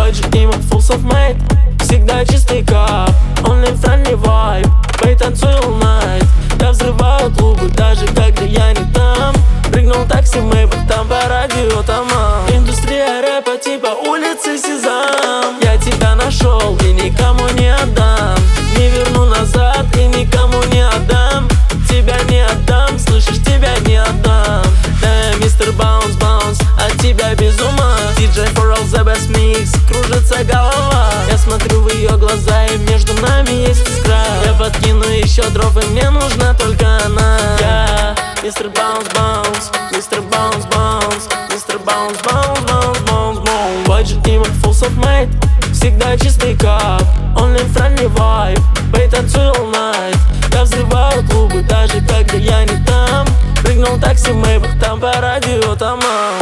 Budget imo full self-made, всегда чистый кап. Only friendly vibe, пей танцуй all night. Я взрываю клубы, даже когда я не там. Прыгнул такси, Мэйбах, там по радио тамам. Индустрия рэпа типа улицы Сезам. Я тебя нашел и никому не отдам. Не верну назад и никому не отдам. Тебя не отдам, слышишь, тебя не отдам. Мистер Баунс, Баунс, от тебя без ума. DJ for all the best mix, кружится голова. Я смотрю в ее глаза, и между нами есть искра. Я подкину еще дров, и мне нужна только она. Я Мистер Баунс, Баунс, Мистер Баунс, Баунс, Мистер Баунс, Баунс, Баунс, Баунс, Баунс. Budget imo full self-made, всегда чистый кап. Only friendly vibe, пей танцуй all night. Я взрываю клубы, даже когда я не там. Прыгнул такси, Мэйбах, там по радио тамам.